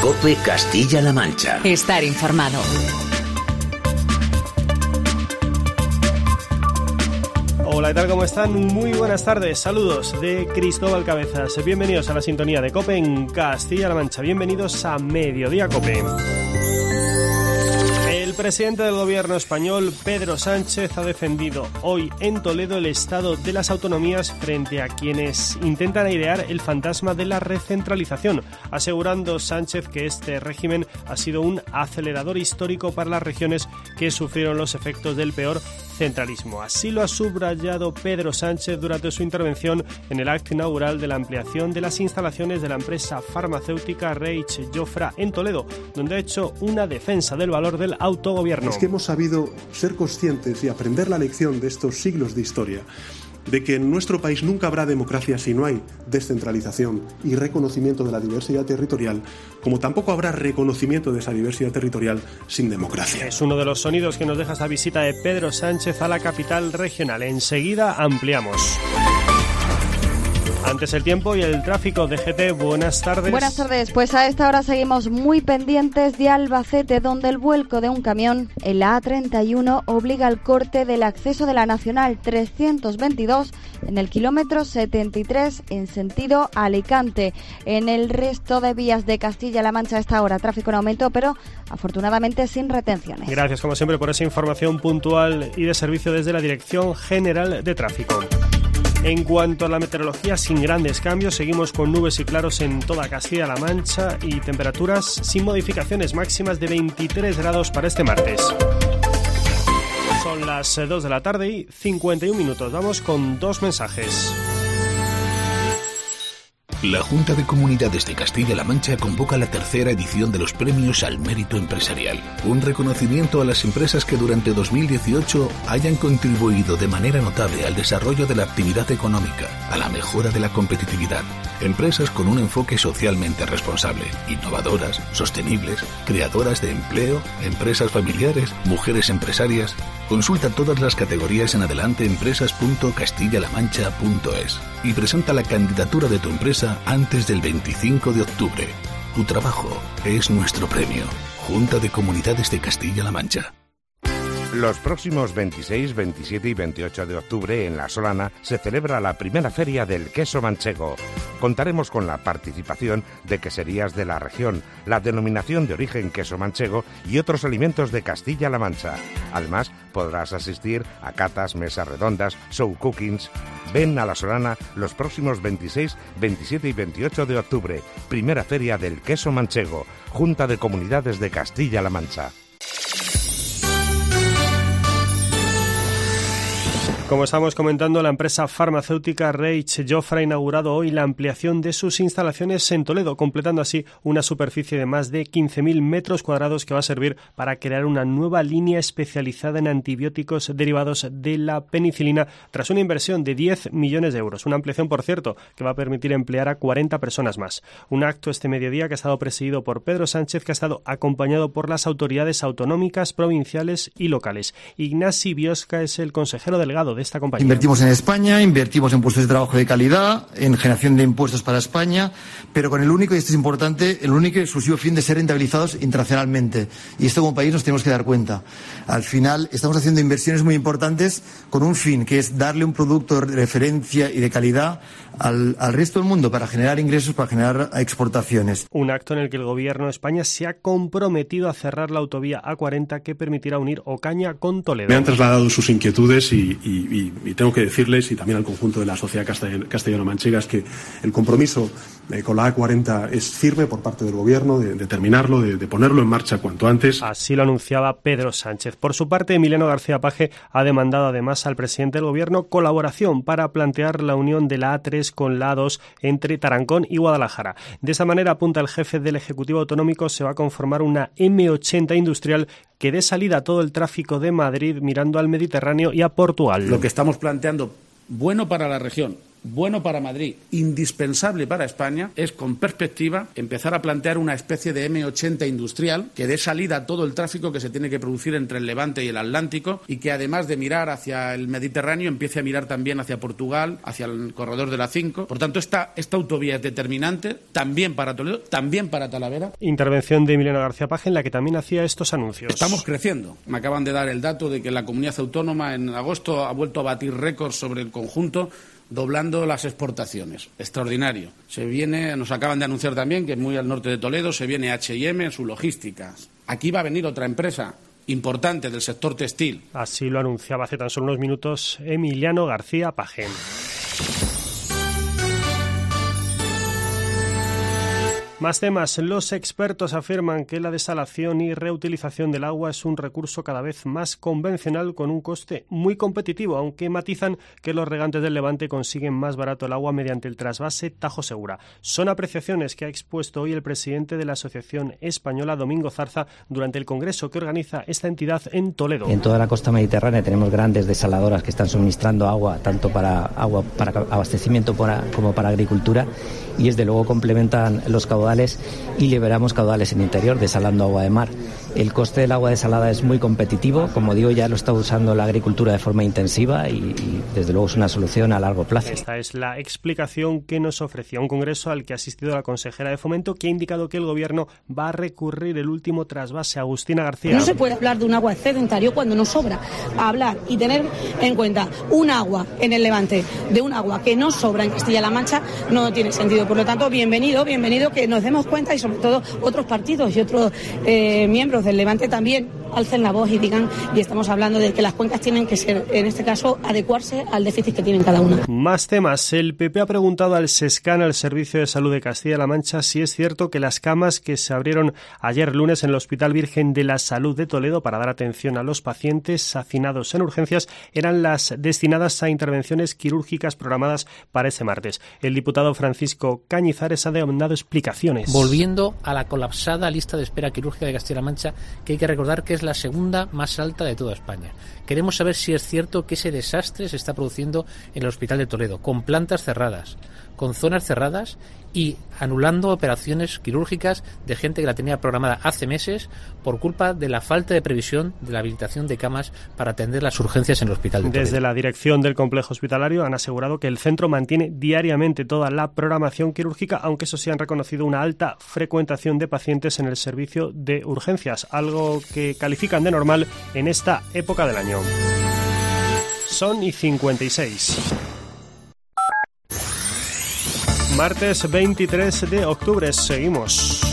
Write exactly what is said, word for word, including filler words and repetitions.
COPE Castilla-La Mancha. Estar informado. Hola, ¿qué tal? ¿Cómo están? Muy buenas tardes. Saludos de Cristóbal Cabezas. Bienvenidos a la sintonía de COPE en Castilla-La Mancha. Bienvenidos a Mediodía COPE. El presidente del gobierno español, Pedro Sánchez, ha defendido hoy en Toledo el estado de las autonomías frente a quienes intentan airear el fantasma de la recentralización, asegurando Sánchez que este régimen ha sido un acelerador histórico para las regiones que sufrieron los efectos del peor centralismo. Así lo ha subrayado Pedro Sánchez durante su intervención en el acto inaugural de la ampliación de las instalaciones de la empresa farmacéutica Reich Jofra en Toledo, donde ha hecho una defensa del valor del autogobierno. Es que hemos sabido ser conscientes y aprender la lección de estos siglos de historia, de que en nuestro país nunca habrá democracia si no hay descentralización y reconocimiento de la diversidad territorial, como tampoco habrá reconocimiento de esa diversidad territorial sin democracia. Es uno de los sonidos que nos deja esta visita de Pedro Sánchez a la capital regional. Enseguida ampliamos. Antes el tiempo y el tráfico. D G T, buenas tardes. Buenas tardes. Pues a esta hora seguimos muy pendientes de Albacete, donde el vuelco de un camión en la A treinta y uno obliga al corte del acceso de la Nacional trescientos veintidós en el kilómetro setenta y tres en sentido Alicante. En el resto de vías de Castilla-La Mancha a esta hora tráfico en aumento, pero afortunadamente sin retenciones. Gracias como siempre por esa información puntual y de servicio desde la Dirección General de Tráfico. En cuanto a la meteorología, sin grandes cambios, seguimos con nubes y claros en toda Castilla-La Mancha y temperaturas sin modificaciones, máximas de veintitrés grados para este martes. Son las dos de la tarde y cincuenta y un minutos. Vamos con dos mensajes. La Junta de Comunidades de Castilla-La Mancha convoca la tercera edición de los Premios al Mérito Empresarial, un reconocimiento a las empresas que durante dos mil dieciocho hayan contribuido de manera notable al desarrollo de la actividad económica, a la mejora de la competitividad. Empresas con un enfoque socialmente responsable, innovadoras, sostenibles, creadoras de empleo, empresas familiares, mujeres empresarias. Consulta todas las categorías en adelanteempresas punto castilla la mancha punto es y presenta la candidatura de tu empresa antes del veinticinco de octubre. Tu trabajo es nuestro premio. Junta de Comunidades de Castilla-La Mancha. Los próximos veintiséis, veintisiete y veintiocho de octubre en La Solana se celebra la primera feria del queso manchego. Contaremos con la participación de queserías de la región, la denominación de origen queso manchego y otros alimentos de Castilla-La Mancha. Además, podrás asistir a catas, mesas redondas, show cookings. Ven a La Solana los próximos veintiséis, veintisiete y veintiocho de octubre. Primera feria del queso manchego. Junta de Comunidades de Castilla-La Mancha. Como estamos comentando, la empresa farmacéutica Reich Jofra ha inaugurado hoy la ampliación de sus instalaciones en Toledo, completando así una superficie de más de quince mil metros cuadrados que va a servir para crear una nueva línea especializada en antibióticos derivados de la penicilina tras una inversión de diez millones de euros. Una ampliación, por cierto, que va a permitir emplear a cuarenta personas más. Un acto este mediodía que ha estado presidido por Pedro Sánchez, que ha estado acompañado por las autoridades autonómicas, provinciales y locales. Ignasi Biosca es el consejero delegado de esta compañía. Invertimos en España, invertimos en puestos de trabajo de calidad, en generación de impuestos para España, pero con el único, y esto es importante, el único y exclusivo fin de ser rentabilizados internacionalmente. Y esto como país nos tenemos que dar cuenta. Al final estamos haciendo inversiones muy importantes con un fin, que es darle un producto de referencia y de calidad al, al resto del mundo para generar ingresos, para generar exportaciones. Un acto en el que el gobierno de España se ha comprometido a cerrar la autovía A cuarenta que permitirá unir Ocaña con Toledo. Me han trasladado sus inquietudes y, y, y, y tengo que decirles, y también al conjunto de la sociedad castellano-manchega, es que el compromiso eh, con la A cuarenta es firme por parte del gobierno de, de terminarlo, de, de ponerlo en marcha cuanto antes. Así lo anunciaba Pedro Sánchez. Por su parte, Emiliano García Paje ha demandado además al presidente del gobierno colaboración para plantear la unión de la A tres con la A dos entre Tarancón y Guadalajara. De esa manera, apunta el jefe del Ejecutivo Autonómico, se va a conformar una eme ochenta industrial que dé salida a todo el tráfico de Madrid mirando al Mediterráneo y a Portugal. Lo que estamos planteando, bueno para la región, bueno para Madrid, indispensable para España, es con perspectiva empezar a plantear una especie de eme ochenta industrial que dé salida a todo el tráfico que se tiene que producir entre el Levante y el Atlántico y que además de mirar hacia el Mediterráneo empiece a mirar también hacia Portugal, hacia el corredor de la cinco. Por tanto, esta, esta autovía es determinante también para Toledo, también para Talavera. Intervención de Emiliano García Paje en la que también hacía estos anuncios. Estamos creciendo. Me acaban de dar el dato de que la comunidad autónoma en agosto ha vuelto a batir récords sobre el conjunto, doblando las exportaciones. Extraordinario. Se viene, nos acaban de anunciar también que muy al norte de Toledo se viene hache y eme en su logística. Aquí va a venir otra empresa importante del sector textil. Así lo anunciaba hace tan solo unos minutos Emiliano García Paje. Más temas. Los expertos afirman que la desalación y reutilización del agua es un recurso cada vez más convencional con un coste muy competitivo, aunque matizan que los regantes del Levante consiguen más barato el agua mediante el trasvase Tajo Segura. Son apreciaciones que ha expuesto hoy el presidente de la Asociación Española, Domingo Zarza, durante el congreso que organiza esta entidad en Toledo. En toda la costa mediterránea tenemos grandes desaladoras que están suministrando agua, tanto para agua para abastecimiento como para agricultura, y desde luego complementan los caudales y liberamos caudales en interior desalando agua de mar. El coste del agua desalada es muy competitivo, como digo, ya lo está usando la agricultura de forma intensiva y, y desde luego es una solución a largo plazo. Esta es la explicación que nos ofrecía un congreso al que ha asistido la consejera de Fomento, que ha indicado que el gobierno va a recurrir el último trasvase. Agustina García. No se puede hablar de un agua excedentario cuando no sobra. Hablar y tener en cuenta un agua en el Levante de un agua que no sobra en Castilla-La Mancha no tiene sentido. Por lo tanto, bienvenido, bienvenido que nos demos cuenta y sobre todo otros partidos y otros eh, miembros del Levante también alcen la voz y digan, y estamos hablando de que las cuencas tienen que ser, en este caso, adecuarse al déficit que tienen cada una. Más temas. El P P ha preguntado al SESCAN, al Servicio de Salud de Castilla-La Mancha, si es cierto que las camas que se abrieron ayer lunes en el Hospital Virgen de la Salud de Toledo para dar atención a los pacientes hacinados en urgencias eran las destinadas a intervenciones quirúrgicas programadas para ese martes. El diputado Francisco Cañizares ha dado explicaciones. Volviendo a la colapsada lista de espera quirúrgica de Castilla-La Mancha, que hay que recordar que es la segunda más alta de toda España. Queremos saber si es cierto que ese desastre se está produciendo en el Hospital de Toledo, con plantas cerradas, con zonas cerradas y anulando operaciones quirúrgicas de gente que la tenía programada hace meses por culpa de la falta de previsión de la habilitación de camas para atender las urgencias en el Hospital de Toledo. Desde la dirección del complejo hospitalario han asegurado que el centro mantiene diariamente toda la programación quirúrgica, aunque eso sí han reconocido una alta frecuentación de pacientes en el servicio de urgencias, algo que califican de normal en esta época del año. Son y cincuenta y seis. Martes veintitrés de octubre, seguimos.